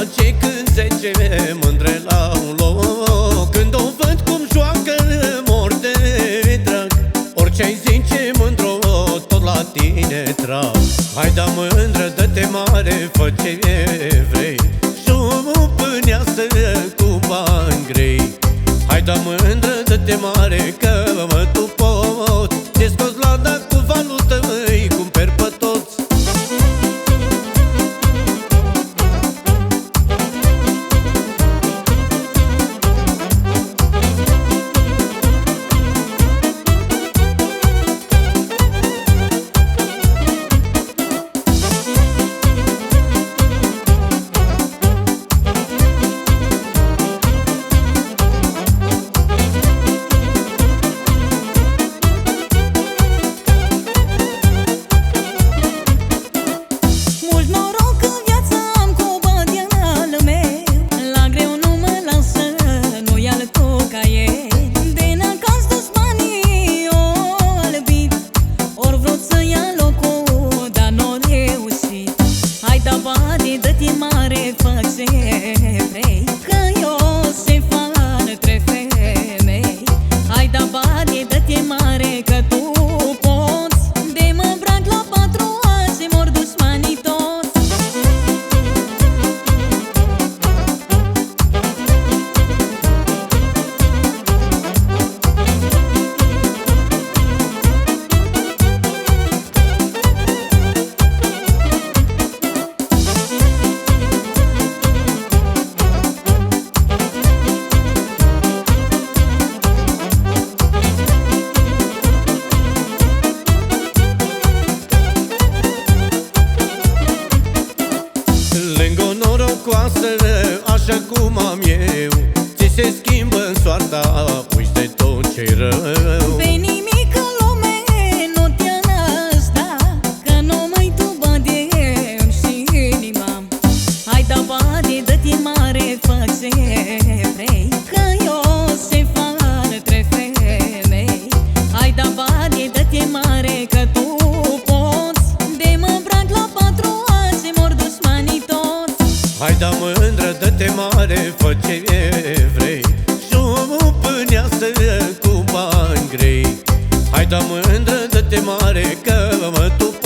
face când zece mândre la un loc. Când o văd cum joacă, mor de drag. Orice-ai zice, mândro, tot la tine trag. Hai da mândră, dă-te mare, fă ce vrei și o pâneasă cu bani grei. Hai da mândră, dă-te mare, că mă tu pot. Te scoți la da cu valută, îi cumperi pe toți. Dă-te mare, fă ce vrei, că eu se fan între femei. Hai da bani, dă-te mare, că tu poți. De mă îmbrac la 4 ani, se mor dușmanii toți. Așa cum am eu, ți se schimbă soarta, uiți de tot ce-i rău. Pe nimic în lume nu te-a năsta, că numai tu bădem și inima. Hai da bani, dă-te mare, fă ce vrei, că eu se fan între femei. Hai da bani, dă-te mare, că tu poți. De mă îmbrac la 4 ani, se mor dușmanii toți. Hai da mândră, dă-te mare, fă ce vrei și o pâneasă cu bani grei. Hai da mândră, dă-te mare, că mă tu